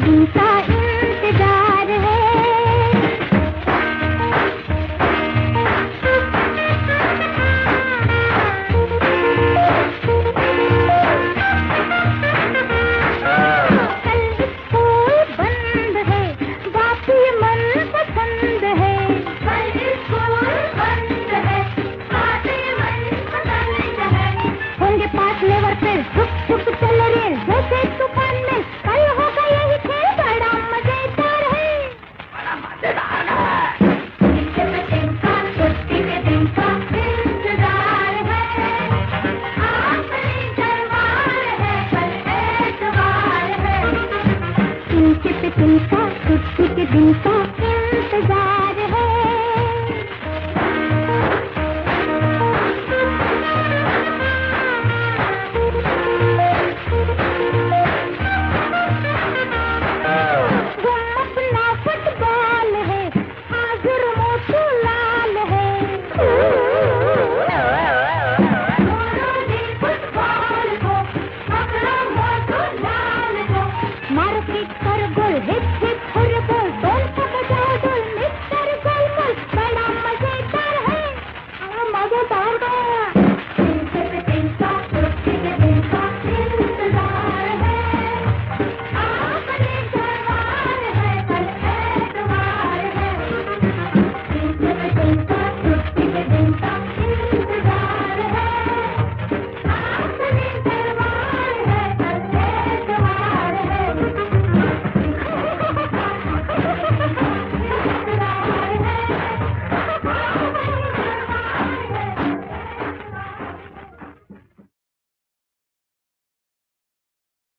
इनका इंतजार है। कल स्कूल बंद है, बाकी मन पसंद है। कल स्कूल बंद है, बाकी मन पसंद है। होंगे पास लेवर पे झुक झुक चल रहे जैसे तूफान में। कल होगा यही खेल, बड़ा मजेदार है, बड़ा मजेदार है। दिन का छुट्टी के दिन का इंतजार है। आखिरी दरबार है, कल एतवार है। दिन का छुट्टी के दिन का इंतजार है। अपना फुटबॉल है, हाजिर मोटू लाल है। फुटबॉल को पकड़ो मोटू लाल को, मारो किक कर गोल है